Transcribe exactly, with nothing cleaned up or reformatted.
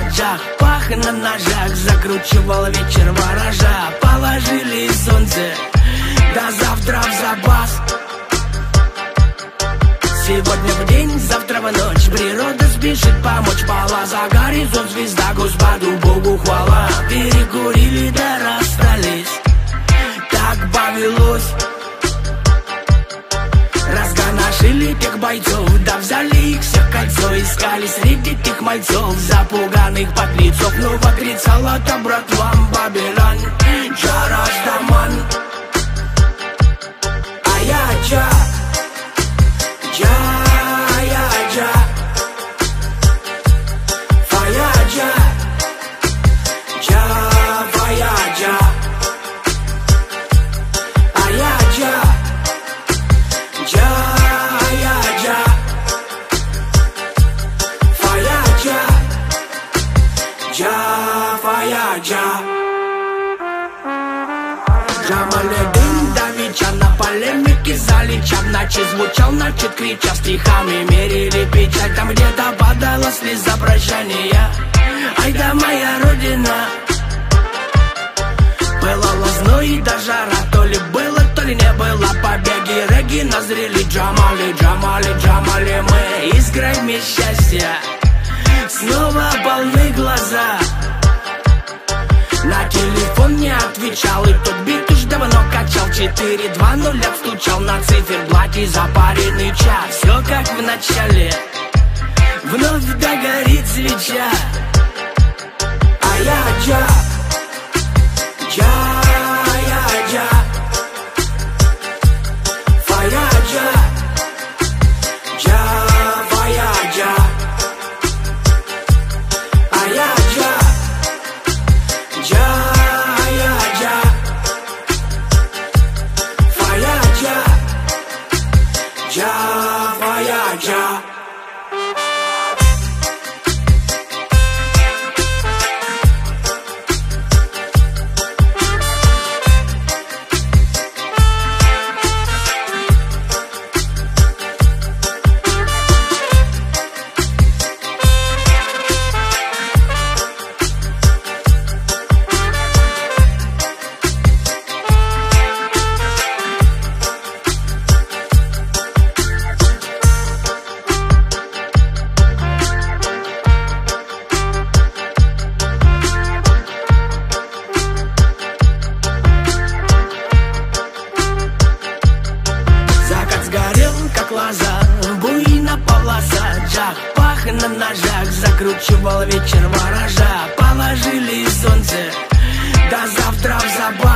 джах, пах на ножах, закручивал вечер ворожа. Положили солнце, до завтра в запас. Сегодня в день, завтра в ночь, природа спешит помочь. Пала за горизонт звезда, Господу Богу хвала. Перекурили да расстались, так повелось. Разгоношили тех бойцов, да взяли их всех кольцо. Искали среди тех мальцов, запуганных подлецов. Ну вотрицала-то братвам Бабилон, Джарастаман. А я Джа, Джа, я Джа, Фая Джа, Джа, Фая Джа. А я Джа, Джа, я Джа, Фая Джа, Джа, Фая Джа. Джамаледин давича на полемике залеча. Ночи звучал, начат крича, стихами мерили печаль. Там где-то падала слеза прощания. Ай да моя родина, пылала зной и до жара. То ли было, то ли не было. Побеги регги назрели. Джамали, Джамали, Джамали, мы искрами счастья снова полны глаза. На телефон не отвечал, и тот бит уж давно качал. Четыре два нуля стучал на циферблате запаренный час. Все как в начале, вновь догорит свеча. А я Джа, Джа, я Джа, Фая Джа, Джа, Фая Джа. А я Джа, Джа, я Джа, Фая Джа, Джа, Фая Джа. Буйна полоса, джах, пах на ножах, закручивал вечер ворожа. Положили солнце, до завтра в забор.